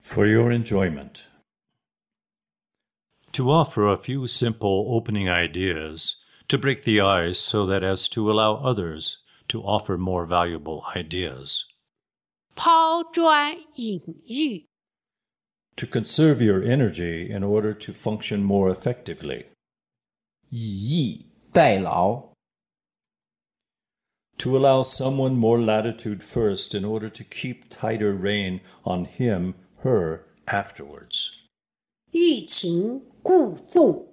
For your enjoyment. To offer a few simple opening ideas to break the ice so that as to allow others to offer more valuable ideas. 抛砖引玉 To conserve your energy in order to function more effectively. 以逸待劳 To allow someone more latitude first in order to keep tighter rein on him, her, afterwards. 欲擒故纵